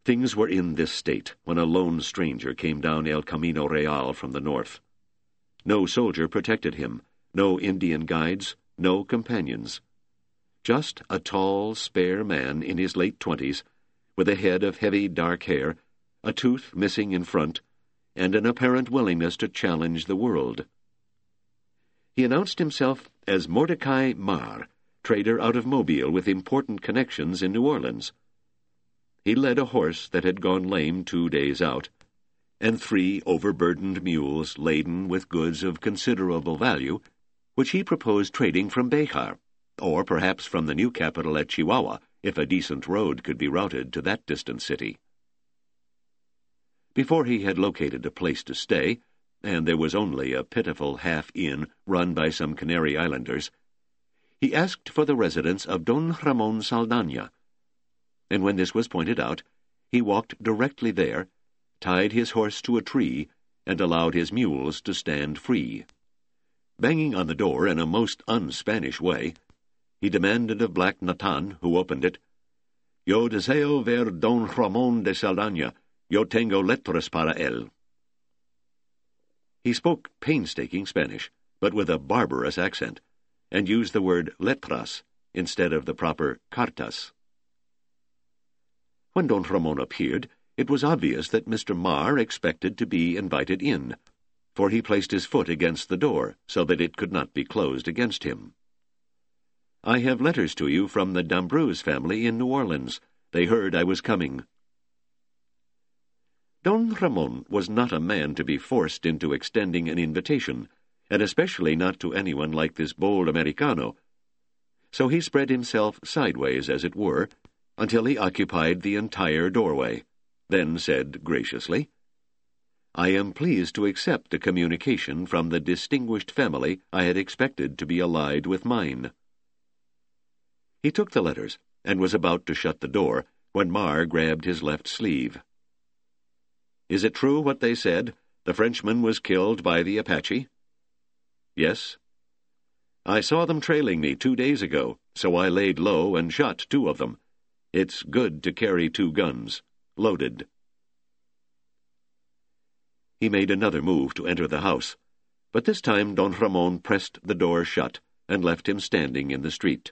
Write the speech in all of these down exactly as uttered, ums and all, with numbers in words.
Things were in this state when a lone stranger came down El Camino Real from the north. No soldier protected him, no Indian guides, no companions. Just a tall, spare man in his late twenties, with a head of heavy dark hair, a tooth missing in front, and an apparent willingness to challenge the world. He announced himself as Mordecai Marr, trader out of Mobile with important connections in New Orleans. He led a horse that had gone lame two days out, and three overburdened mules laden with goods of considerable value, which he proposed trading from Béjar, or perhaps from the new capital at Chihuahua, if a decent road could be routed to that distant city. Before he had located a place to stay, and there was only a pitiful half-inn run by some Canary Islanders, he asked for the residence of Don Ramon Saldaña, and when this was pointed out, he walked directly there, tied his horse to a tree, and allowed his mules to stand free. Banging on the door in a most un-Spanish way, he demanded of Black Natan, who opened it, "Yo deseo ver Don Ramon de Saldaña. Yo tengo letras para él." He spoke painstaking Spanish, but with a barbarous accent, and used the word letras instead of the proper cartas. When Don Ramon appeared, it was obvious that Mister Marr expected to be invited in, for he placed his foot against the door so that it could not be closed against him. "I have letters to you from the Dambruz family in New Orleans. They heard I was coming." Don Ramon was not a man to be forced into extending an invitation, and especially not to anyone like this bold Americano. So he spread himself sideways, as it were, until he occupied the entire doorway, then said graciously, "I am pleased to accept a communication from the distinguished family I had expected to be allied with mine." He took the letters, and was about to shut the door, when Marr grabbed his left sleeve. "Is it true what they said? The Frenchman was killed by the Apache?" "Yes." "I saw them trailing me two days ago, so I laid low and shot two of them. It's good to carry two guns, loaded." He made another move to enter the house, but this time Don Ramon pressed the door shut and left him standing in the street.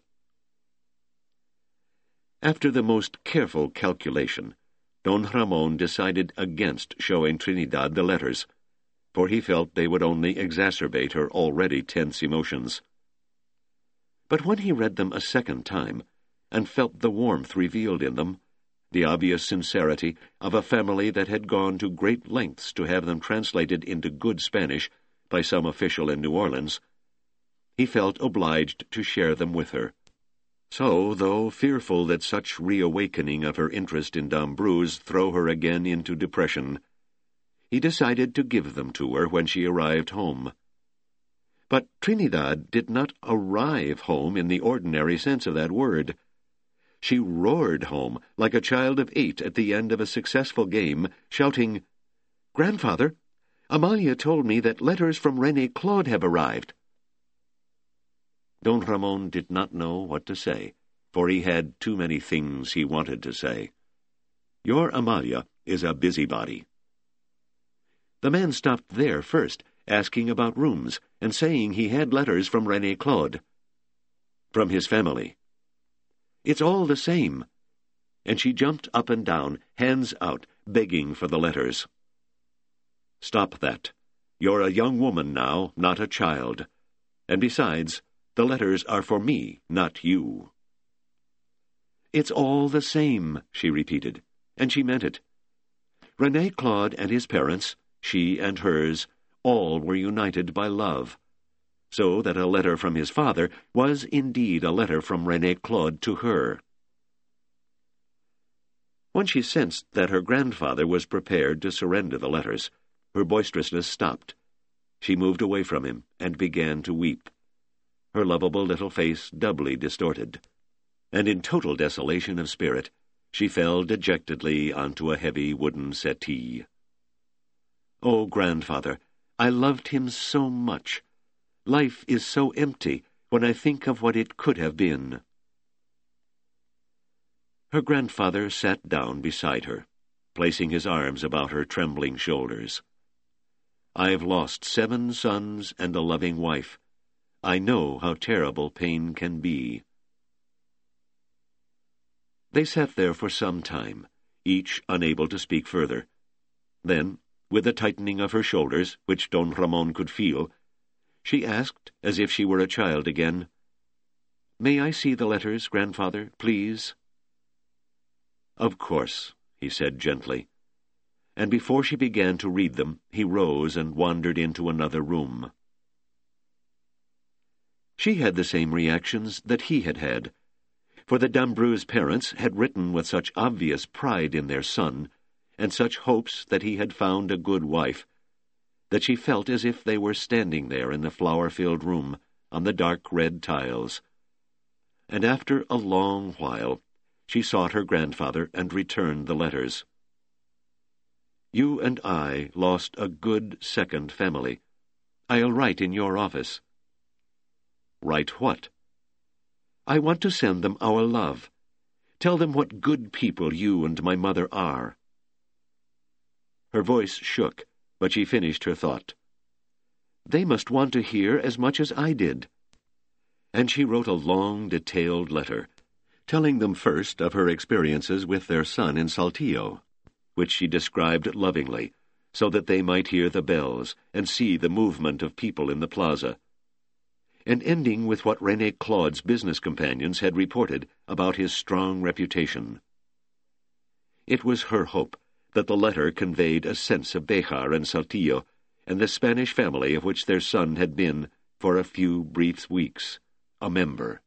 After the most careful calculation, Don Ramon decided against showing Trinidad the letters, for he felt they would only exacerbate her already tense emotions. But when he read them a second time, and felt the warmth revealed in them, the obvious sincerity of a family that had gone to great lengths to have them translated into good Spanish by some official in New Orleans, he felt obliged to share them with her. So, though fearful that such reawakening of her interest in Dambruz throw her again into depression, he decided to give them to her when she arrived home. But Trinidad did not arrive home in the ordinary sense of that word. She roared home like a child of eight at the end of a successful game, shouting, "Grandfather, Amalia told me that letters from René Claude have arrived." Don Ramon did not know what to say, for he had too many things he wanted to say. Your Amalia is a busybody. The man stopped there first, asking about rooms, and saying he had letters from René Claude. From his family. It's all the same. And she jumped up and down, hands out, begging for the letters. Stop that. You're a young woman now, not a child. And besides, the letters are for me, not you. It's all the same, she repeated, and she meant it. René Claude and his parents, she and hers, all were united by love, so that a letter from his father was indeed a letter from René Claude to her. When she sensed that her grandfather was prepared to surrender the letters, her boisterousness stopped. She moved away from him and began to weep, her lovable little face doubly distorted, and in total desolation of spirit, she fell dejectedly onto a heavy wooden settee. "Oh, grandfather, I loved him so much. Life is so empty when I think of what it could have been." Her grandfather sat down beside her, placing his arms about her trembling shoulders. "I've lost seven sons and a loving wife. I know how terrible pain can be." They sat there for some time, each unable to speak further. Then, with a tightening of her shoulders, which Don Ramon could feel, she asked, as if she were a child again, "May I see the letters, grandfather, please?" "Of course," he said gently, and before she began to read them, he rose and wandered into another room. She had the same reactions that he had had, for the Dambreu's parents had written with such obvious pride in their son, and such hopes that he had found a good wife, that she felt as if they were standing there in the flower-filled room on the dark red tiles. And after a long while, she sought her grandfather and returned the letters. "You and I lost a good second family. I'll write in your office." "Write what?" "I want to send them our love. Tell them what good people you and my mother are." Her voice shook, but she finished her thought. "They must want to hear as much as I did." And she wrote a long, detailed letter, telling them first of her experiences with their son in Saltillo, which she described lovingly, so that they might hear the bells and see the movement of people in the plaza, and ending with what René Claude's business companions had reported about his strong reputation. It was her hope that the letter conveyed a sense of Béjar and Saltillo and the Spanish family of which their son had been, for a few brief weeks, a member.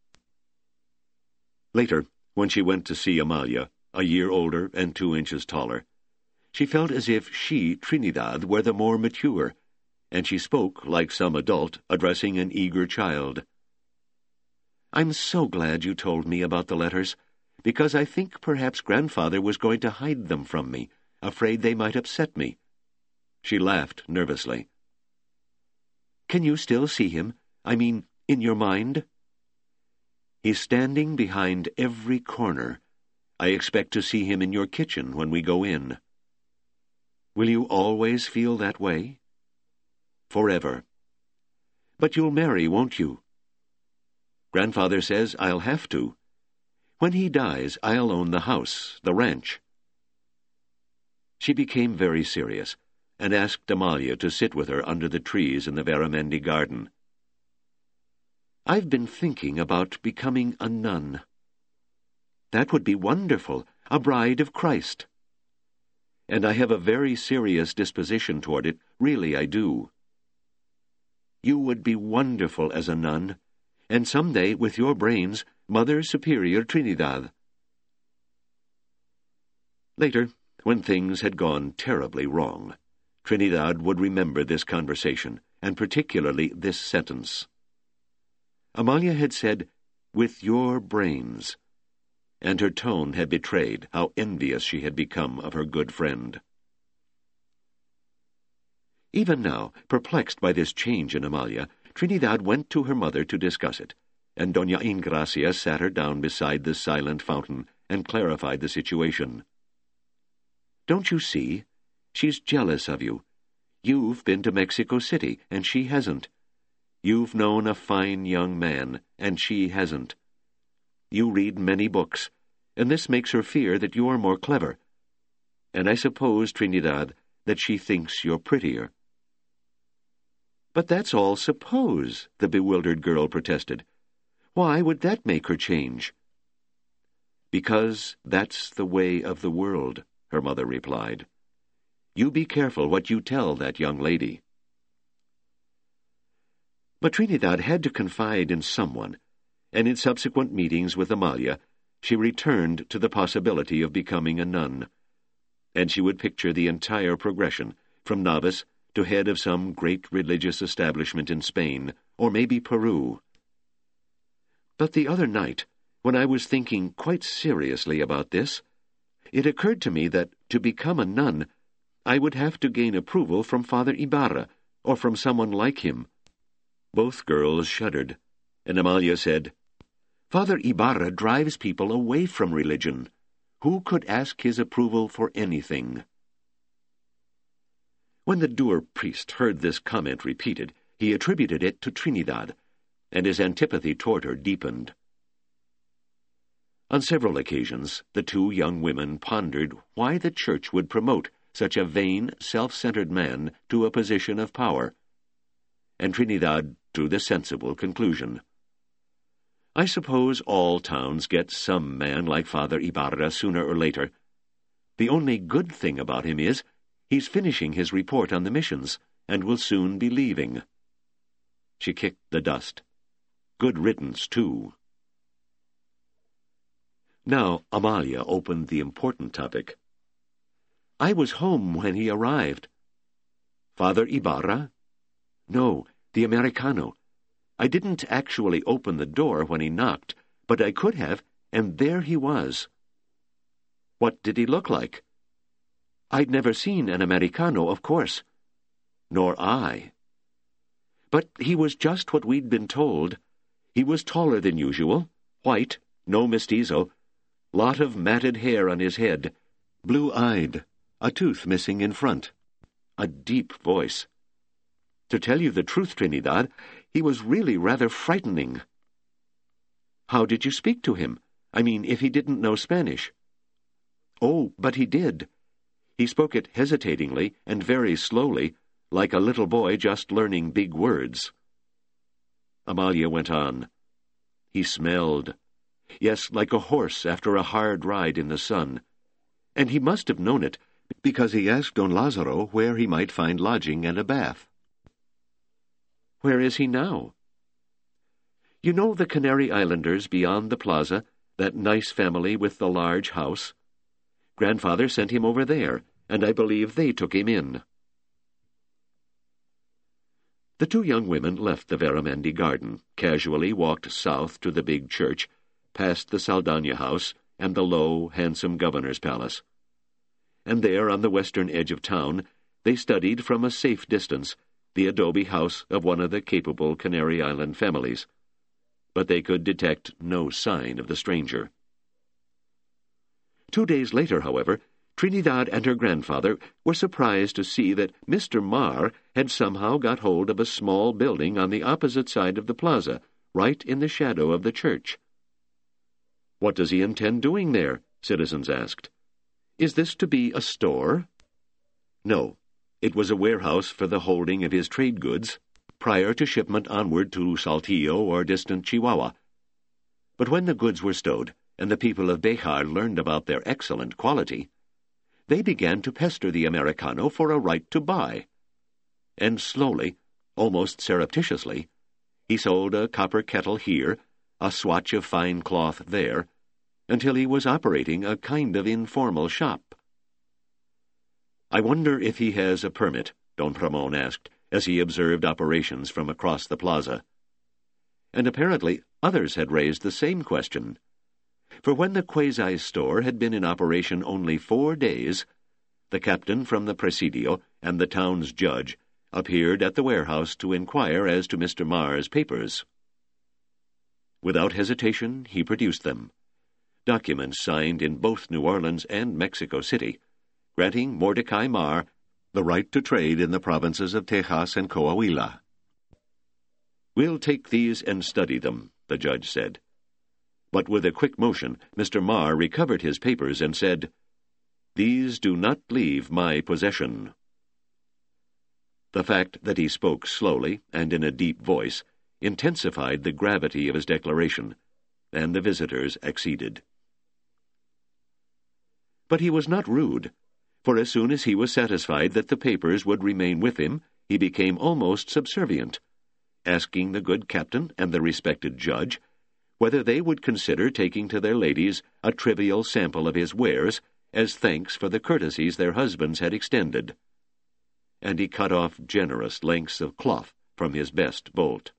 Later, when she went to see Amalia, a year older and two inches taller, she felt as if she, Trinidad, were the more mature, and she spoke like some adult addressing an eager child. "I'm so glad you told me about the letters, because I think perhaps grandfather was going to hide them from me, afraid they might upset me." She laughed nervously. "Can you still see him? I mean, in your mind?" "He's standing behind every corner. I expect to see him in your kitchen when we go in." "Will you always feel that way?" "Forever." "But you'll marry, won't you?" "Grandfather says I'll have to. When he dies, I'll own the house, the ranch." She became very serious, and asked Amalia to sit with her under the trees in the Veramendi garden. "I've been thinking about becoming a nun." "That would be wonderful, a bride of Christ." "And I have a very serious disposition toward it, really I do." "You would be wonderful as a nun, and someday, with your brains, Mother Superior Trinidad." Later, when things had gone terribly wrong, Trinidad would remember this conversation, and particularly this sentence. Amalia had said, "with your brains," and her tone had betrayed how envious she had become of her good friend. Even now, perplexed by this change in Amalia, Trinidad went to her mother to discuss it, and Doña Ingracia sat her down beside the silent fountain and clarified the situation. "Don't you see? She's jealous of you. You've been to Mexico City, and she hasn't. You've known a fine young man, and she hasn't. You read many books, and this makes her fear that you're more clever. And I suppose, Trinidad, that she thinks you're prettier." "But that's all suppose," the bewildered girl protested. "Why would that make her change?" "Because that's the way of the world," her mother replied. "You be careful what you tell that young lady." But Trinidad had to confide in someone, and in subsequent meetings with Amalia, she returned to the possibility of becoming a nun, and she would picture the entire progression, from novice to head of some great religious establishment in Spain, or maybe Peru. But the other night, when I was thinking quite seriously about this, it occurred to me that, to become a nun, I would have to gain approval from Father Ibarra, or from someone like him. Both girls shuddered, and Amalia said, "Father Ibarra drives people away from religion. Who could ask his approval for anything? When the dour priest heard this comment repeated, he attributed it to Trinidad, and his antipathy toward her deepened. On several occasions, the two young women pondered why the church would promote such a vain, self-centered man to a position of power, and Trinidad drew the sensible conclusion. I suppose all towns get some man like Father Ibarra sooner or later. The only good thing about him is he's finishing his report on the missions and will soon be leaving. She kicked the dust. Good riddance, too. Now Amalia opened the important topic. I was home when he arrived. Father Ibarra? No, the Americano. I didn't actually open the door when he knocked, but I could have, and there he was. What did he look like? I'd never seen an Americano, of course. Nor I. But he was just what we'd been told. He was taller than usual, white, no mestizo, lot of matted hair on his head, blue-eyed, a tooth missing in front, a deep voice. To tell you the truth, Trinidad, he was really rather frightening. How did you speak to him? I mean, if he didn't know Spanish. Oh, but he did. He spoke it hesitatingly and very slowly, like a little boy just learning big words. Amalia went on. He smelled. Yes, like a horse after a hard ride in the sun. And he must have known it, because he asked Don Lazaro where he might find lodging and a bath. Where is he now? You know the Canary Islanders beyond the plaza, that nice family with the large house? Grandfather sent him over there, and I believe they took him in. The two young women left the Veramandi garden, casually walked south to the big church, past the Saldana house and the low, handsome governor's palace. And there, on the western edge of town, they studied from a safe distance the adobe house of one of the capable Canary Island families. But they could detect no sign of the stranger. Two days later, however, Trinidad and her grandfather were surprised to see that Mister Marr had somehow got hold of a small building on the opposite side of the plaza, right in the shadow of the church. What does he intend doing there? Citizens asked. Is this to be a store? No, it was a warehouse for the holding of his trade goods, prior to shipment onward to Saltillo or distant Chihuahua. But when the goods were stowed, and the people of Béjar learned about their excellent quality, they began to pester the Americano for a right to buy. And slowly, almost surreptitiously, he sold a copper kettle here, a swatch of fine cloth there, until he was operating a kind of informal shop. I wonder if he has a permit, Don Ramon asked, as he observed operations from across the plaza. And apparently others had raised the same question. For when the quasi-store had been in operation only four days, the captain from the Presidio and the town's judge appeared at the warehouse to inquire as to Mister Marr's papers. Without hesitation, he produced them. Documents signed in both New Orleans and Mexico City, granting Mordecai Marr the right to trade in the provinces of Tejas and Coahuila. We'll take these and study them, the judge said. But with a quick motion, Mister Marr recovered his papers and said, These do not leave my possession. The fact that he spoke slowly and in a deep voice intensified the gravity of his declaration, and the visitors acceded. But he was not rude, for as soon as he was satisfied that the papers would remain with him, he became almost subservient, asking the good captain and the respected judge whether they would consider taking to their ladies a trivial sample of his wares as thanks for the courtesies their husbands had extended. And he cut off generous lengths of cloth from his best bolt.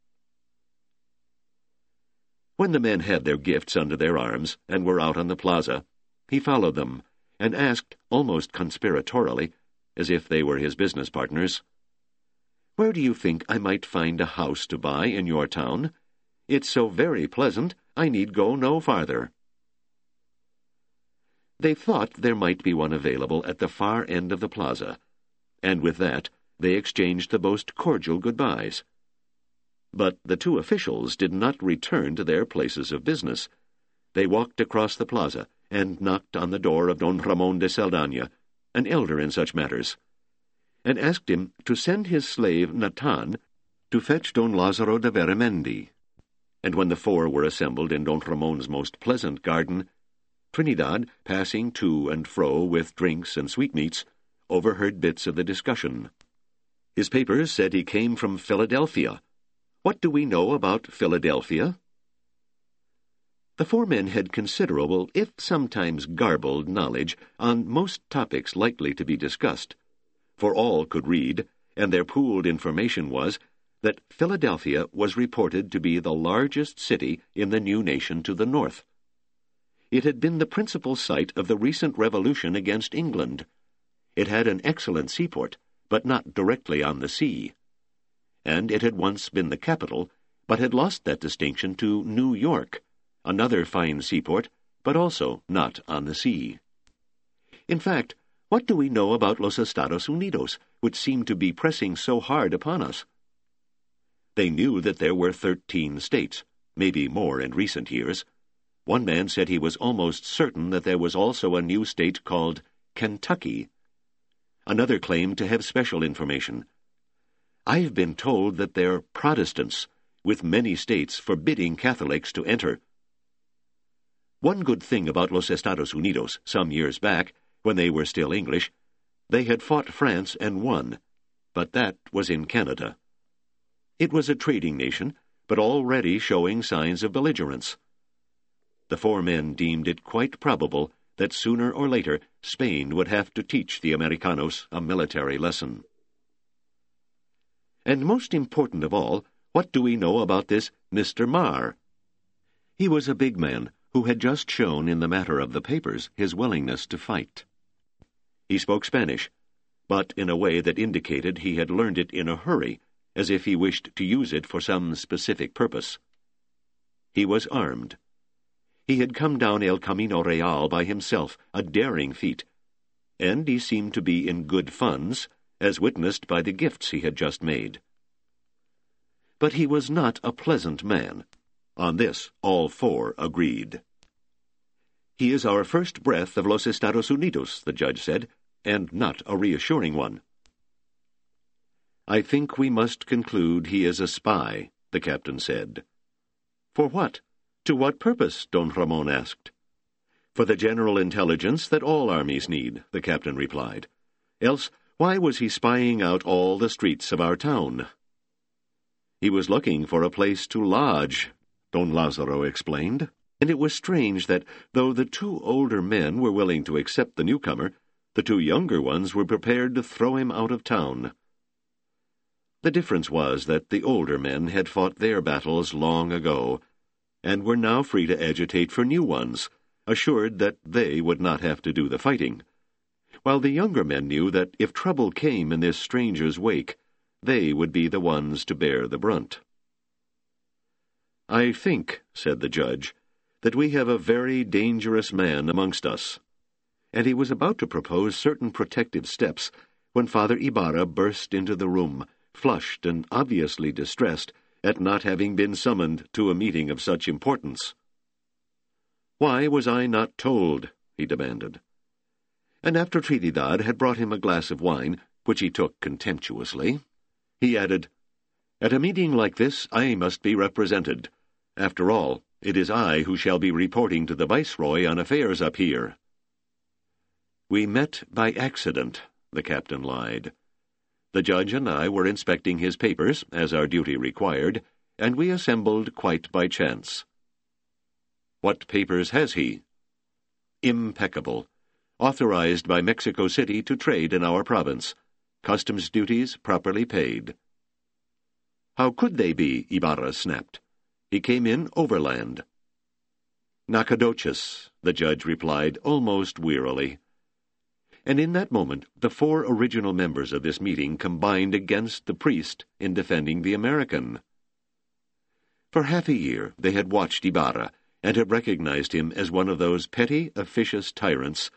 When the men had their gifts under their arms and were out on the plaza, he followed them and asked, almost conspiratorially, as if they were his business partners, Where do you think I might find a house to buy in your town? It's so very pleasant, I need go no farther. They thought there might be one available at the far end of the plaza, and with that they exchanged the most cordial goodbyes. But the two officials did not return to their places of business. They walked across the plaza and knocked on the door of Don Ramon de Saldana, an elder in such matters, and asked him to send his slave Natan to fetch Don Lazaro de Verimendi. And when the four were assembled in Don Ramon's most pleasant garden, Trinidad, passing to and fro with drinks and sweetmeats, overheard bits of the discussion. His papers said he came from Philadelphia. What do we know about Philadelphia? The four men had considerable, if sometimes garbled, knowledge on most topics likely to be discussed, for all could read, and their pooled information was that Philadelphia was reported to be the largest city in the new nation to the north. It had been the principal site of the recent revolution against England. It had an excellent seaport, but not directly on the sea. And it had once been the capital, but had lost that distinction to New York, another fine seaport, but also not on the sea. In fact, what do we know about Los Estados Unidos, which seem to be pressing so hard upon us? They knew that there were thirteen states, maybe more in recent years. One man said he was almost certain that there was also a new state called Kentucky. Another claimed to have special information. I've been told that they're Protestants, with many states forbidding Catholics to enter. One good thing about Los Estados Unidos, some years back, when they were still English, they had fought France and won, but that was in Canada. It was a trading nation, but already showing signs of belligerence. The four men deemed it quite probable that sooner or later Spain would have to teach the Americanos a military lesson. And most important of all, what do we know about this Mister Marr? He was a big man who had just shown in the matter of the papers his willingness to fight. He spoke Spanish, but in a way that indicated he had learned it in a hurry, as if he wished to use it for some specific purpose. He was armed. He had come down El Camino Real by himself, a daring feat, and he seemed to be in good funds, as witnessed by the gifts he had just made. But he was not a pleasant man. On this all four agreed. He is our first breath of Los Estados Unidos, the judge said, and not a reassuring one. I think we must conclude he is a spy, the captain said. For what? To what purpose? Don Ramon asked. For the general intelligence that all armies need, the captain replied. Else, why was he spying out all the streets of our town? He was looking for a place to lodge, Don Lazaro explained, and it was strange that, though the two older men were willing to accept the newcomer, the two younger ones were prepared to throw him out of town. The difference was that the older men had fought their battles long ago, and were now free to agitate for new ones, assured that they would not have to do the fighting, while the younger men knew that if trouble came in this stranger's wake, they would be the ones to bear the brunt. I think, said the judge, that we have a very dangerous man amongst us. And he was about to propose certain protective steps when Father Ibarra burst into the room, flushed and obviously distressed at not having been summoned to a meeting of such importance. Why was I not told? He demanded. And after Trinidad had brought him a glass of wine, which he took contemptuously, he added, At a meeting like this I must be represented. After all, it is I who shall be reporting to the Viceroy on affairs up here. We met by accident, the captain lied. The judge and I were inspecting his papers, as our duty required, and we assembled quite by chance. What papers has he? Impeccable. Authorized by Mexico City to trade in our province. Customs duties properly paid. How could they be? Ibarra snapped. He came in overland. Nacogdoches, the judge replied almost wearily. And in that moment the four original members of this meeting combined against the priest in defending the American. For half a year they had watched Ibarra, and had recognized him as one of those petty, officious tyrants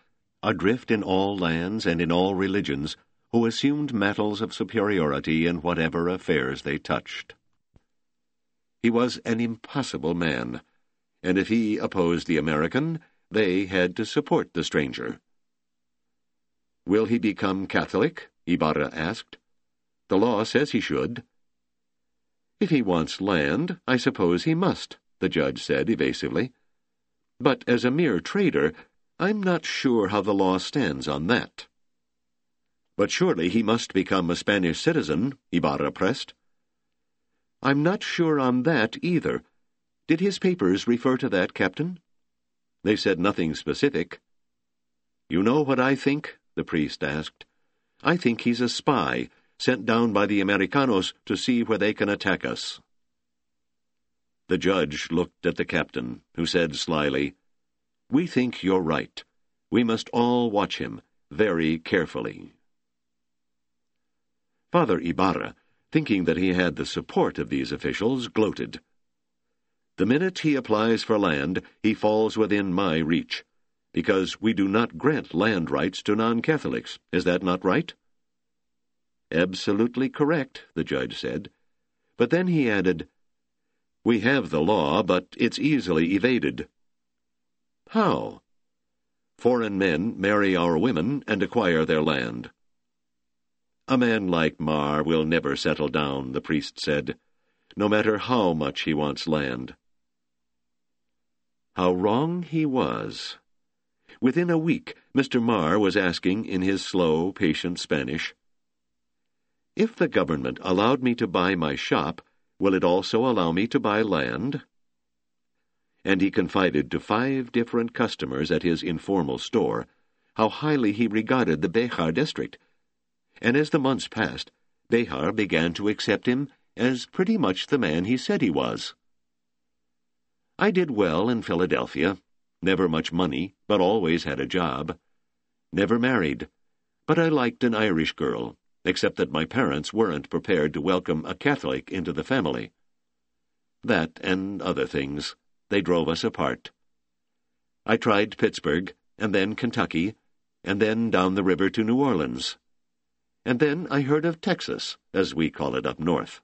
adrift in all lands and in all religions, who assumed mantles of superiority in whatever affairs they touched. He was an impossible man, and if he opposed the American, they had to support the stranger. "Will he become Catholic?" Ibarra asked. "The law says he should." "If he wants land, I suppose he must," the judge said evasively. "But as a mere trader, I'm not sure how the law stands on that." "But surely he must become a Spanish citizen," Ibarra pressed. "I'm not sure on that either. Did his papers refer to that, Captain?" "They said nothing specific." "You know what I think?" the priest asked. "I think he's a spy, sent down by the Americanos to see where they can attack us." The judge looked at the captain, who said slyly, "We think you're right. We must all watch him very carefully." Father Ibarra, thinking that he had the support of these officials, gloated. "The minute he applies for land, he falls within my reach, because we do not grant land rights to non-Catholics. Is that not right?" "Absolutely correct," the judge said. But then he added, "We have the law, but it's easily evaded." "How?" "Foreign men marry our women and acquire their land." "A man like Mar will never settle down," the priest said, "no matter how much he wants land." How wrong he was. Within a week, Mister Mar was asking in his slow, patient Spanish, "If the government allowed me to buy my shop, will it also allow me to buy land?" And he confided to five different customers at his informal store how highly he regarded the Béjar district. And as the months passed, Béjar began to accept him as pretty much the man he said he was. I did well in Philadelphia. Never much money, but always had a job. Never married, but I liked an Irish girl, except that my parents weren't prepared to welcome a Catholic into the family. That and other things, they drove us apart. I tried Pittsburgh, and then Kentucky, and then down the river to New Orleans. And then I heard of Texas, as we call it up north.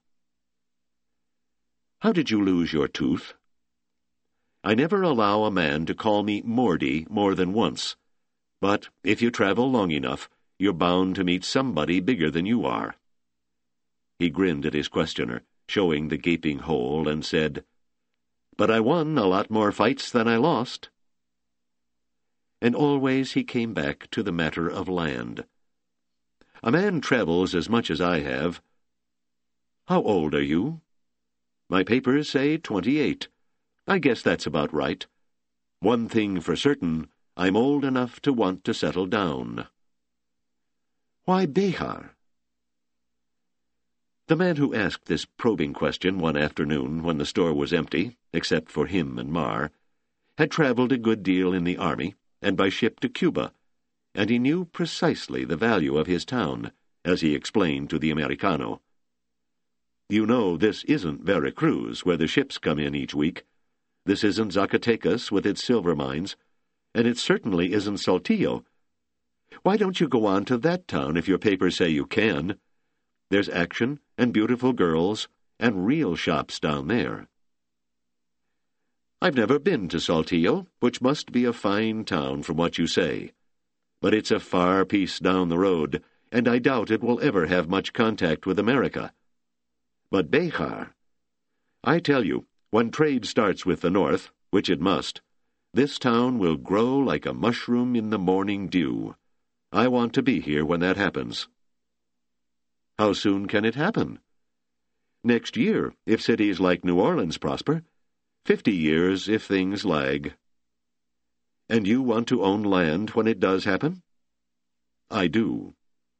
How did you lose your tooth? I never allow a man to call me Mordy more than once, but if you travel long enough, you're bound to meet somebody bigger than you are. He grinned at his questioner, showing the gaping hole, and said, "But I won a lot more fights than I lost." And always he came back to the matter of land. "A man travels as much as I have." "How old are you?" "My papers say twenty-eight. I guess that's about right. One thing for certain, I'm old enough to want to settle down." "Why Béjar?" The man who asked this probing question one afternoon when the store was empty, except for him and Mar, had traveled a good deal in the army and by ship to Cuba, and he knew precisely the value of his town, as he explained to the Americano. "You know, this isn't Vera Cruz, where the ships come in each week. This isn't Zacatecas with its silver mines, and it certainly isn't Saltillo. Why don't you go on to that town if your papers say you can? There's action and beautiful girls and real shops down there." "I've never been to Saltillo, which must be a fine town from what you say. But it's a far piece down the road, and I doubt it will ever have much contact with America. But Béjar, I tell you, when trade starts with the North, which it must, this town will grow like a mushroom in the morning dew. I want to be here when that happens." "How soon can it happen?" "Next year, if cities like New Orleans prosper. Fifty years if things lag." "And you want to own land when it does happen?" "I do."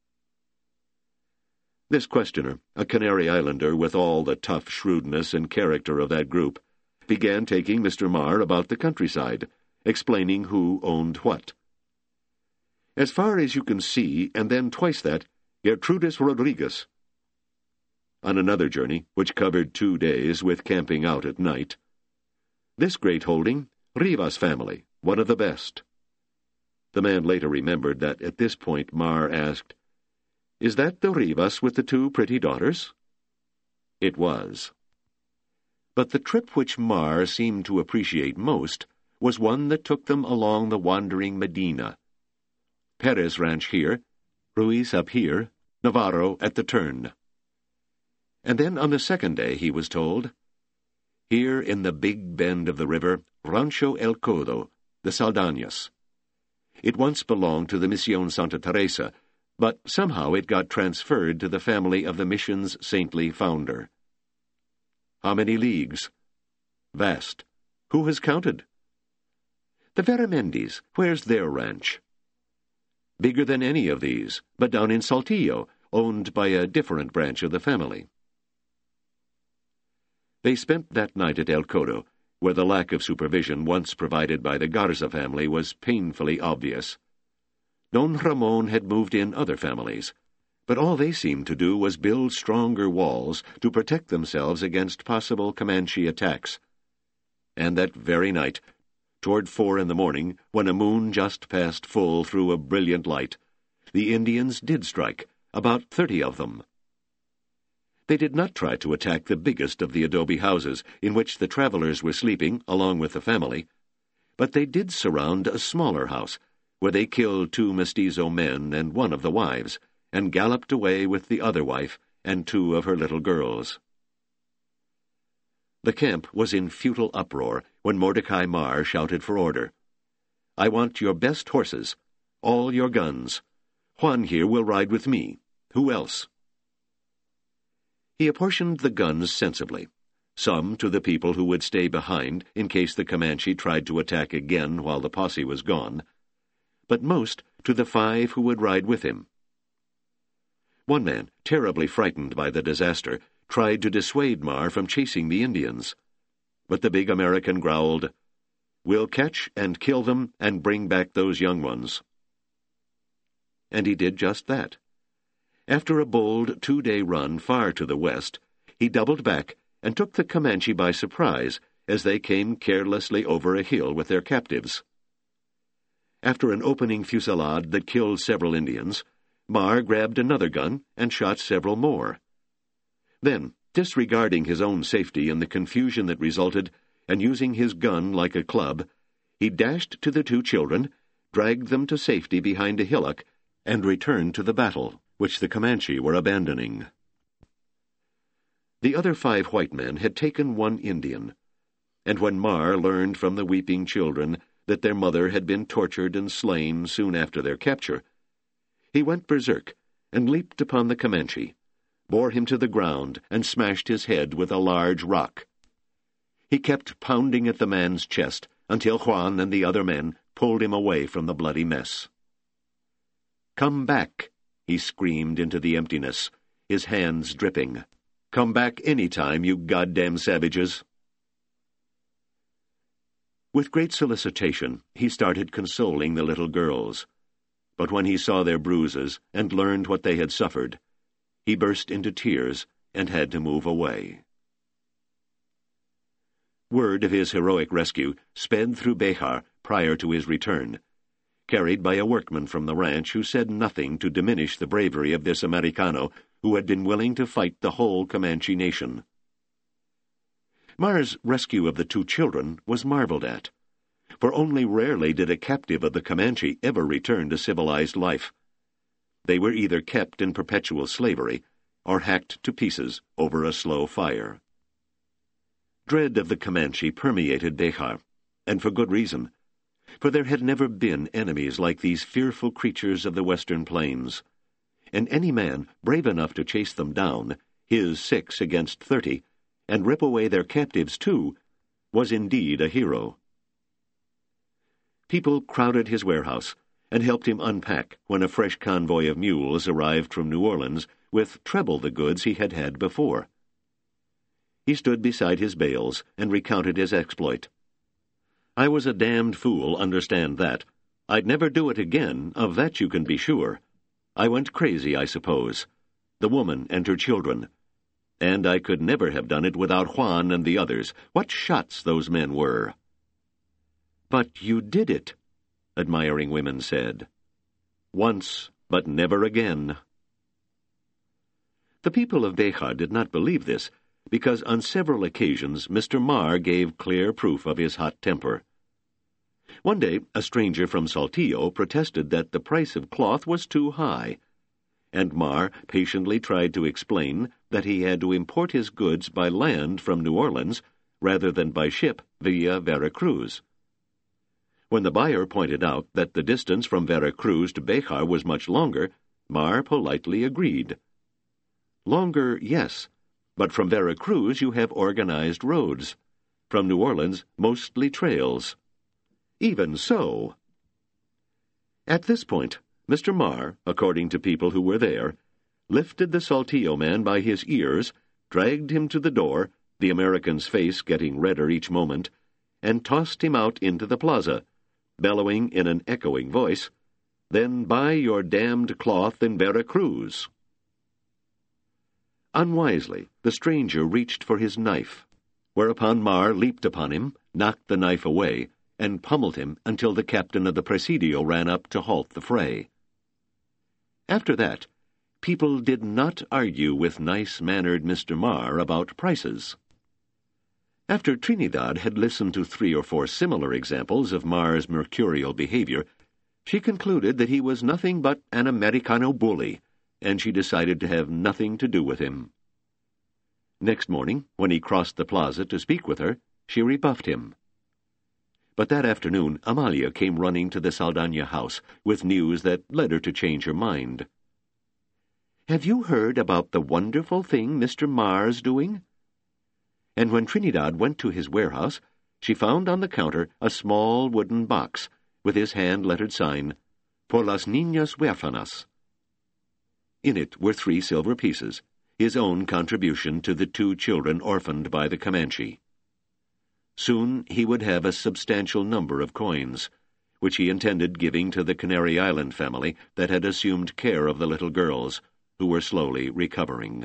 This questioner, a Canary Islander with all the tough shrewdness and character of that group, began taking Mister Mar about the countryside, explaining who owned what. "As far as you can see, and then twice that, Gertrudis Rodriguez." On another journey, which covered two days with camping out at night. "This great holding, Rivas family, one of the best." The man later remembered that at this point Mar asked, "Is that the Rivas with the two pretty daughters?" It was. But the trip which Mar seemed to appreciate most was one that took them along the wandering Medina. Perez Ranch here, Ruiz up here, Navarro at the turn. And then on the second day, he was told, here in the big bend of the river, Rancho El Codo, the Saldañas. It once belonged to the Misión Santa Teresa, but somehow it got transferred to the family of the mission's saintly founder. How many leagues? Vast. Who has counted? The Veramendis, where's their ranch? Bigger than any of these, but down in Saltillo, owned by a different branch of the family. They spent that night at El Codo, where the lack of supervision once provided by the Garza family was painfully obvious. Don Ramon had moved in other families, but all they seemed to do was build stronger walls to protect themselves against possible Comanche attacks. And that very night, toward four in the morning, when a moon just passed full through a brilliant light, the Indians did strike, about thirty of them. They did not try to attack the biggest of the adobe houses in which the travelers were sleeping along with the family, but they did surround a smaller house, where they killed two mestizo men and one of the wives, and galloped away with the other wife and two of her little girls. The camp was in futile uproar when Mordecai Mar shouted for order. "I want your best horses, all your guns. Juan here will ride with me. Who else?" He apportioned the guns sensibly, some to the people who would stay behind in case the Comanche tried to attack again while the posse was gone, but most to the five who would ride with him. One man, terribly frightened by the disaster, tried to dissuade Mar from chasing the Indians, but the big American growled, "We'll catch and kill them and bring back those young ones." And he did just that. After a bold two-day run far to the west, he doubled back and took the Comanche by surprise as they came carelessly over a hill with their captives. After an opening fusillade that killed several Indians, Mar grabbed another gun and shot several more. Then, disregarding his own safety in the confusion that resulted, and using his gun like a club, he dashed to the two children, dragged them to safety behind a hillock, and returned to the battle, which the Comanche were abandoning. The other five white men had taken one Indian, and when Mar learned from the weeping children that their mother had been tortured and slain soon after their capture, he went berserk and leaped upon the Comanche, bore him to the ground, and smashed his head with a large rock. He kept pounding at the man's chest until Juan and the other men pulled him away from the bloody mess. "Come back," he screamed into the emptiness, his hands dripping. "Come back any time, you goddamn savages." With great solicitation, he started consoling the little girls, but when he saw their bruises and learned what they had suffered, he burst into tears and had to move away. Word of his heroic rescue sped through Béjar prior to his return, carried by a workman from the ranch who said nothing to diminish the bravery of this Americano who had been willing to fight the whole Comanche nation. Mar's rescue of the two children was marveled at, for only rarely did a captive of the Comanche ever return to civilized life. They were either kept in perpetual slavery or hacked to pieces over a slow fire. Dread of the Comanche permeated Béjar, and for good reason, for there had never been enemies like these fearful creatures of the western plains, and any man brave enough to chase them down, his six against thirty, and rip away their captives too, was indeed a hero. People crowded his warehouse and helped him unpack when a fresh convoy of mules arrived from New Orleans with treble the goods he had had before. He stood beside his bales and recounted his exploit. "I was a damned fool, understand that. I'd never do it again, of that you can be sure. I went crazy, I suppose. The woman and her children. And I could never have done it without Juan and the others. What shots those men were!" "But you did it," admiring women said. Once, but never again. The people of Béjar did not believe this, because on several occasions Mister Marr gave clear proof of his hot temper. One day, a stranger from Saltillo protested that the price of cloth was too high, and Marr patiently tried to explain that he had to import his goods by land from New Orleans rather than by ship via Vera Cruz. When the buyer pointed out that the distance from Vera Cruz to Béjar was much longer, Marr politely agreed. Longer, yes, but from Vera Cruz you have organized roads. From New Orleans, mostly trails. Even so. At this point, Mister Marr, according to people who were there, lifted the Saltillo man by his ears, dragged him to the door, the American's face getting redder each moment, and tossed him out into the plaza, bellowing in an echoing voice, "Then buy your damned cloth in Vera Cruz." Unwisely, the stranger reached for his knife, whereupon Marr leaped upon him, knocked the knife away, and pummeled him until the captain of the Presidio ran up to halt the fray. After that, people did not argue with nice-mannered Mister Marr about prices. After Trinidad had listened to three or four similar examples of Marr's mercurial behavior, she concluded that he was nothing but an Americano bully, and she decided to have nothing to do with him. Next morning, when he crossed the plaza to speak with her, she rebuffed him. But that afternoon, Amalia came running to the Saldaña house with news that led her to change her mind. "Have you heard about the wonderful thing Mister Marr's doing?" And when Trinidad went to his warehouse, she found on the counter a small wooden box with his hand-lettered sign, "Por las niñas huérfanas." In it were three silver pieces, his own contribution to the two children orphaned by the Comanche. Soon he would have a substantial number of coins, which he intended giving to the Canary Island family that had assumed care of the little girls, who were slowly recovering.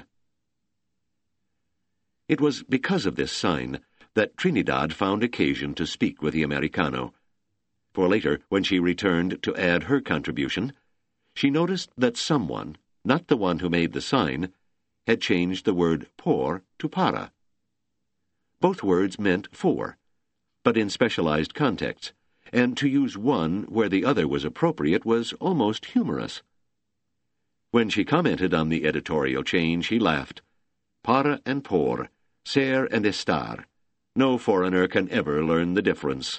It was because of this sign that Trinidad found occasion to speak with the Americano, for later, when she returned to add her contribution, she noticed that someone, not the one who made the sign, had changed the word por to para. Both words meant for, but in specialized contexts, and to use one where the other was appropriate was almost humorous. When she commented on the editorial change, he laughed. Para and por, ser and estar. No foreigner can ever learn the difference.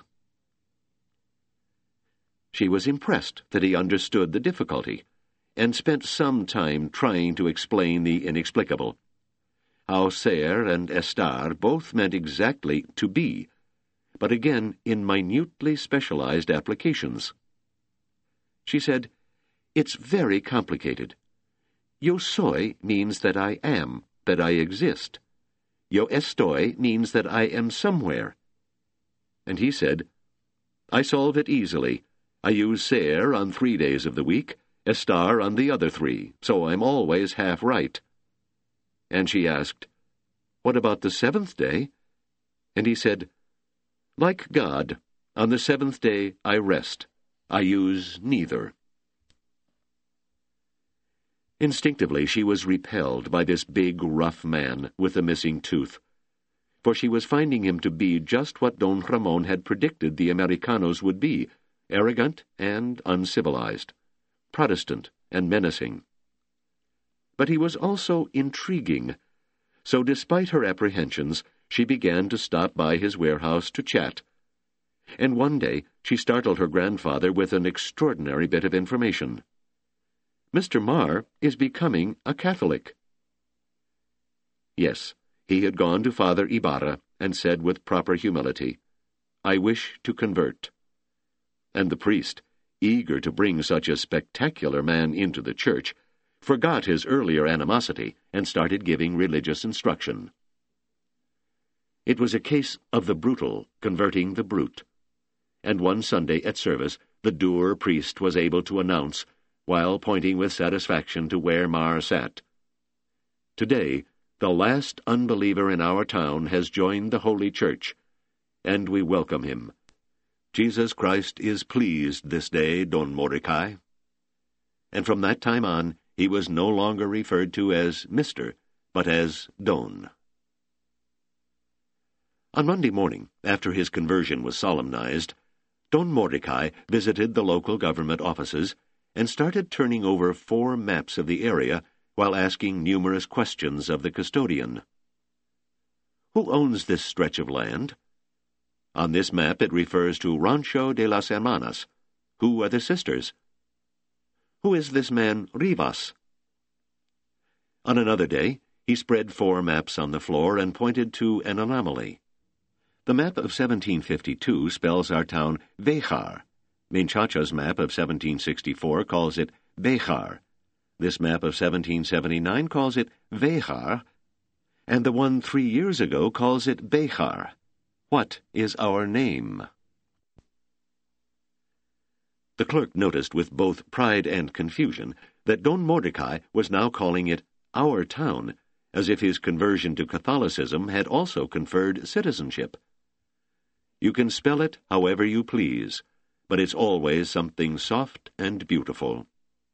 She was impressed that he understood the difficulty, and spent some time trying to explain the inexplicable. How ser and estar both meant exactly to be, but again in minutely specialized applications. She said, "It's very complicated. Yo soy means that I am, that I exist. Yo estoy means that I am somewhere." And he said, "I solve it easily. I use ser on three days of the week, estar on the other three, so I'm always half right." And she asked, "What about the seventh day?" And he said, "Like God, on the seventh day I rest. I use neither." Instinctively she was repelled by this big, rough man with the missing tooth, for she was finding him to be just what Don Ramon had predicted the Americanos would be, arrogant and uncivilized, Protestant and menacing. But he was also intriguing, so despite her apprehensions, she began to stop by his warehouse to chat. And one day she startled her grandfather with an extraordinary bit of information. "Mister Marr is becoming a Catholic." Yes, he had gone to Father Ibarra and said with proper humility, "I wish to convert." And the priest, eager to bring such a spectacular man into the church, forgot his earlier animosity and started giving religious instruction. It was a case of the brutal converting the brute, and one Sunday at service the dour priest was able to announce, while pointing with satisfaction to where Marr sat, "Today, the last unbeliever in our town has joined the Holy Church, and we welcome him. Jesus Christ is pleased this day, Don Mordecai. And from that time on, he was no longer referred to as Mister, but as Don. On Monday morning, after his conversion was solemnized, Don Mordecai visited the local government offices and started turning over four maps of the area while asking numerous questions of the custodian. Who owns this stretch of land? On this map it refers to Rancho de las Hermanas. Who are the sisters? Who is this man Rivas? On another day, he spread four maps on the floor and pointed to an anomaly. The map of seventeen fifty-two spells our town Béjar. Menchaca's map of seventeen sixty-four calls it Béjar. This map of seventeen seventy-nine calls it Véjar, and the one three years ago calls it Béjar. What is our name? The clerk noticed with both pride and confusion that Don Mordecai was now calling it our town, as if his conversion to Catholicism had also conferred citizenship. You can spell it however you please, but it's always something soft and beautiful.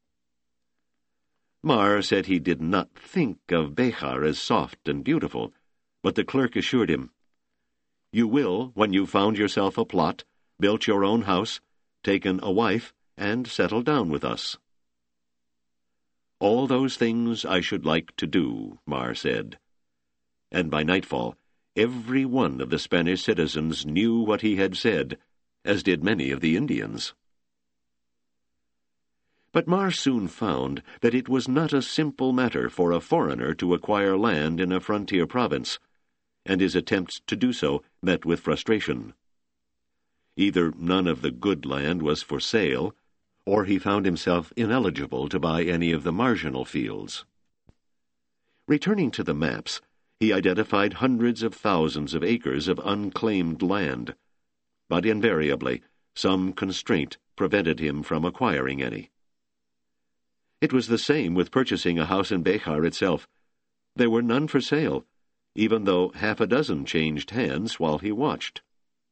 Mar said he did not think of Béjar as soft and beautiful, but the clerk assured him, "You will, when you've found yourself a plot, built your own house, taken a wife, and settled down with us." "All those things I should like to do," Mar said. And by nightfall, every one of the Spanish citizens knew what he had said, as did many of the Indians. But Mar soon found that it was not a simple matter for a foreigner to acquire land in a frontier province, and his attempts to do so met with frustration. Either none of the good land was for sale, or he found himself ineligible to buy any of the marginal fields. Returning to the maps, he identified hundreds of thousands of acres of unclaimed land, but invariably some constraint prevented him from acquiring any. It was the same with purchasing a house in Béjar itself. There were none for sale, even though half a dozen changed hands while he watched.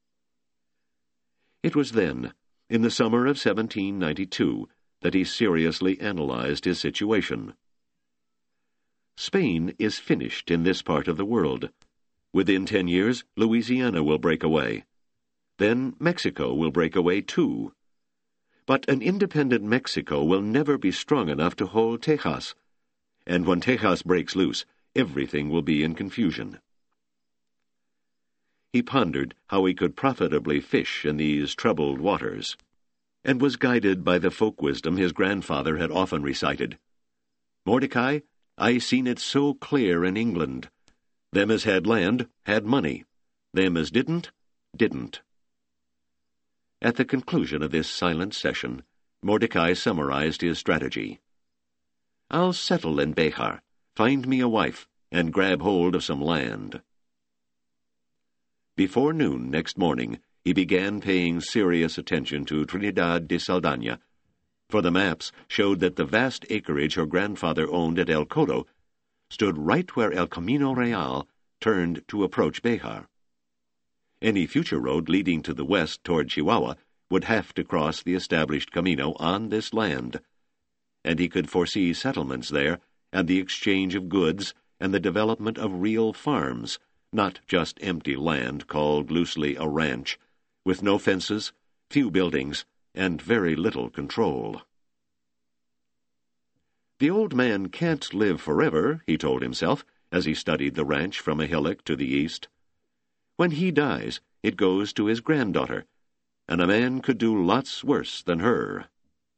It was then, in the summer of seventeen ninety-two, that he seriously analyzed his situation. Spain is finished in this part of the world. Within ten years, Louisiana will break away. Then Mexico will break away too. But an independent Mexico will never be strong enough to hold Tejas, and when Tejas breaks loose, everything will be in confusion. He pondered how he could profitably fish in these troubled waters, and was guided by the folk wisdom his grandfather had often recited. "Mordecai, I seen it so clear in England. Them as had land had money. Them as didn't, didn't." At the conclusion of this silent session, Mordecai summarized his strategy. "I'll settle in Béjar, find me a wife, and grab hold of some land." Before noon next morning, he began paying serious attention to Trinidad de Saldana, for the maps showed that the vast acreage her grandfather owned at El Coto stood right where El Camino Real turned to approach Béjar. Any future road leading to the west toward Chihuahua would have to cross the established Camino on this land, and he could foresee settlements there and the exchange of goods and the development of real farms, not just empty land called loosely a ranch, with no fences, few buildings, and very little control. "The old man can't live forever," he told himself, as he studied the ranch from a hillock to the east. "When he dies, it goes to his granddaughter, and a man could do lots worse than her."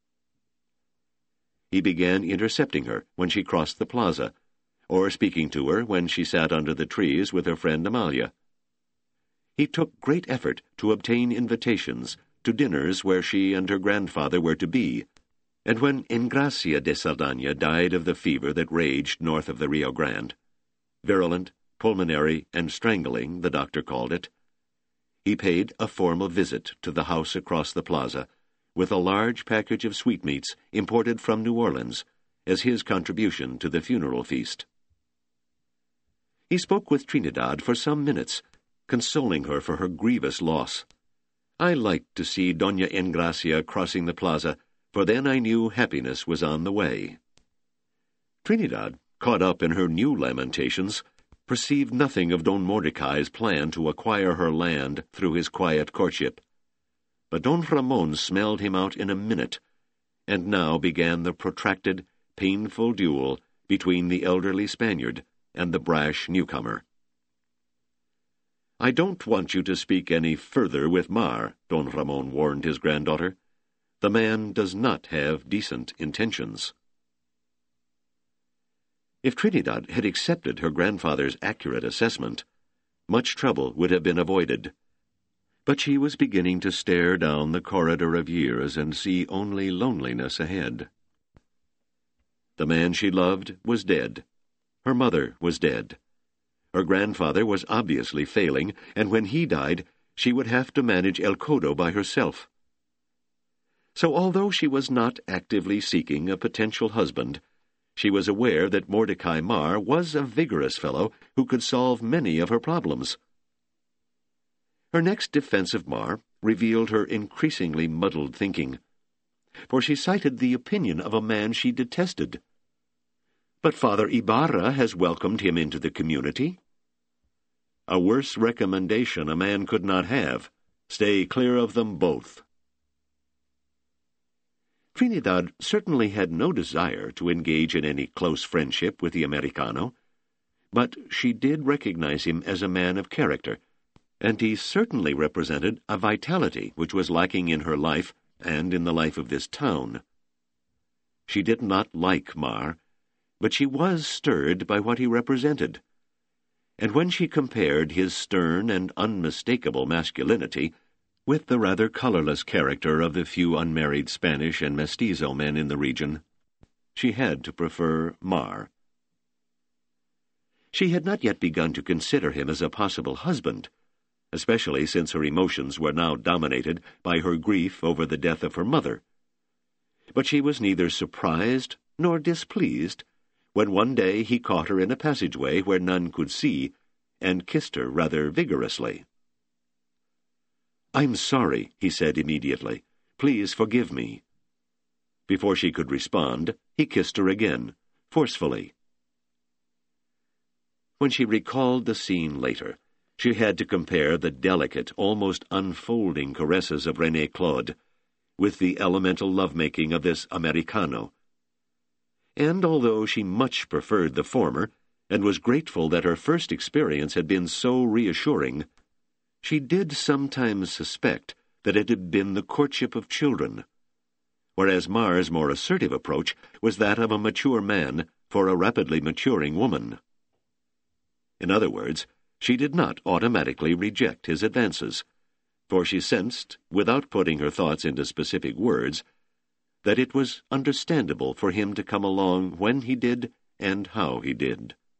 He began intercepting her when she crossed the plaza, or speaking to her when she sat under the trees with her friend Amalia. He took great effort to obtain invitations to dinners where she and her grandfather were to be, and when Engracia de Saldana died of the fever that raged north of the Rio Grande, virulent, pulmonary, and strangling, the doctor called it, he paid a formal visit to the house across the plaza, with a large package of sweetmeats imported from New Orleans, as his contribution to the funeral feast. He spoke with Trinidad for some minutes, consoling her for her grievous loss. I liked to see Doña Engracia crossing the plaza, for then I knew happiness was on the way. Trinidad, caught up in her new lamentations, perceived nothing of Don Mordecai's plan to acquire her land through his quiet courtship. But Don Ramon smelled him out in a minute, and now began the protracted, painful duel between the elderly Spaniard and the brash newcomer. "I don't want you to speak any further with Mar," Don Ramon warned his granddaughter. "The man does not have decent intentions." If Trinidad had accepted her grandfather's accurate assessment, much trouble would have been avoided. But she was beginning to stare down the corridor of years and see only loneliness ahead. The man she loved was dead. Her mother was dead. Her grandfather was obviously failing, and when he died, she would have to manage El Codo by herself. So although she was not actively seeking a potential husband, she was aware that Mordecai Mar was a vigorous fellow who could solve many of her problems. Her next defense of Mar revealed her increasingly muddled thinking, for she cited the opinion of a man she detested. "But Father Ibarra has welcomed him into the community." A worse recommendation a man could not have. Stay clear of them both. Trinidad certainly had no desire to engage in any close friendship with the Americano, but she did recognize him as a man of character, and he certainly represented a vitality which was lacking in her life and in the life of this town. She did not like Mar, but she was stirred by what he represented, and when she compared his stern and unmistakable masculinity with the rather colorless character of the few unmarried Spanish and mestizo men in the region, she had to prefer Mar. She had not yet begun to consider him as a possible husband, especially since her emotions were now dominated by her grief over the death of her mother. But she was neither surprised nor displeased when one day he caught her in a passageway where none could see, and kissed her rather vigorously. "I'm sorry," he said immediately. "Please forgive me." Before she could respond, he kissed her again, forcefully. When she recalled the scene later, she had to compare the delicate, almost unfolding caresses of René Claude with the elemental lovemaking of this Americano. And although she much preferred the former, and was grateful that her first experience had been so reassuring, she did sometimes suspect that it had been the courtship of children, whereas Mar's more assertive approach was that of a mature man for a rapidly maturing woman. In other words, she did not automatically reject his advances, for she sensed, without putting her thoughts into specific words, that it was understandable for him to come along when he did and how he did.